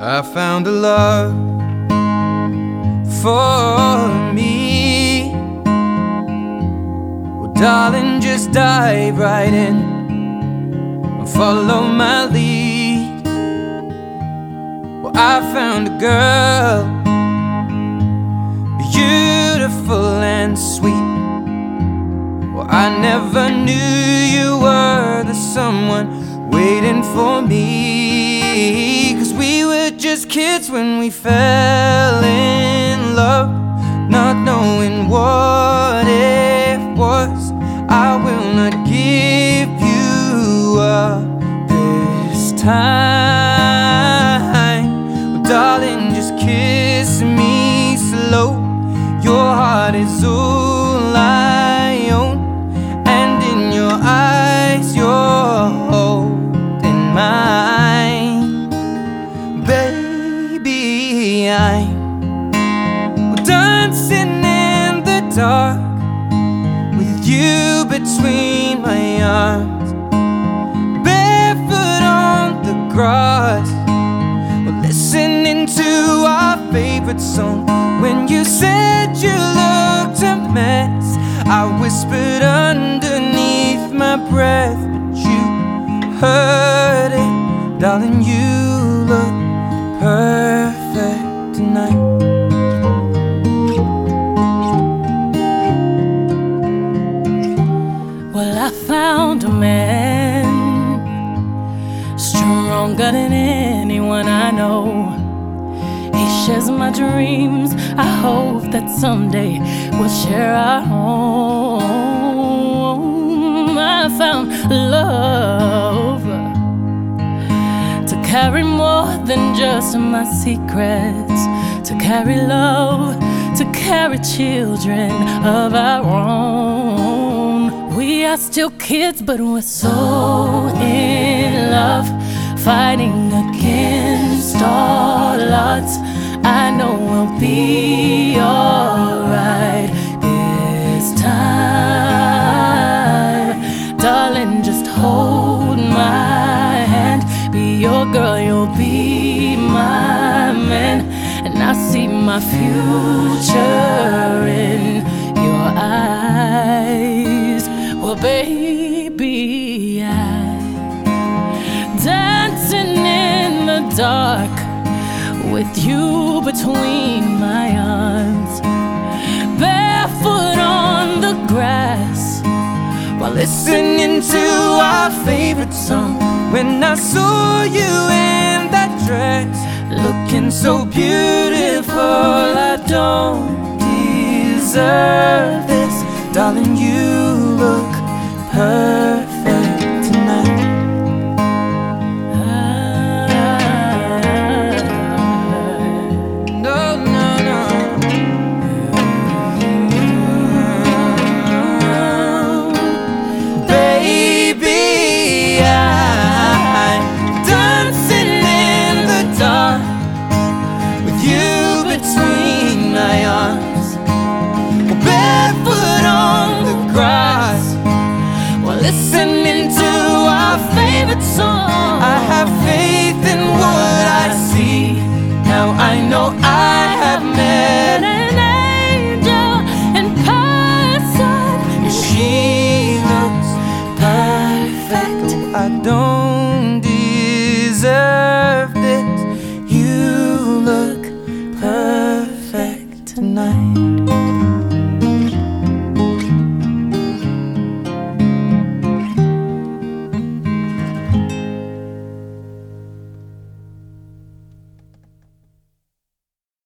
I found a love for me. Well, darling, just dive right in and follow my lead. Well, I found a girl, beautiful and sweet. Well, I never knew you were the someone waiting for me, 'cause we were just kids when we fell in love, not knowing what it was. I will not give you up this time. Well, darling, just kiss me slow. Your heart is all I own, and in your eyes you're holding mine. Baby, I'm dancing in the dark with you between my arms, barefoot on the grass. We're listening to our favorite song. When you said you looked a mess, I whispered underneath my breath, but you heard it. Darling, you look perfect tonight. Well, I found a man stronger than anyone I know. He shares my dreams. I hope that someday we'll share our home. I found love to carry more than just my secrets, to carry love, to carry children of our own. We are still kids, but we're so in love, fighting against all odds. I know we'll be alright this time. Darling, just hold my hand. Be your girl, you'll be my man. And I see my future in your eyes. Well, baby, I'm dancing in the dark with you between my arms, barefoot on the grass, while listening to our favorite song. When I saw you in that dress, looking so beautiful, I don't deserve this. Darling, you look perfect.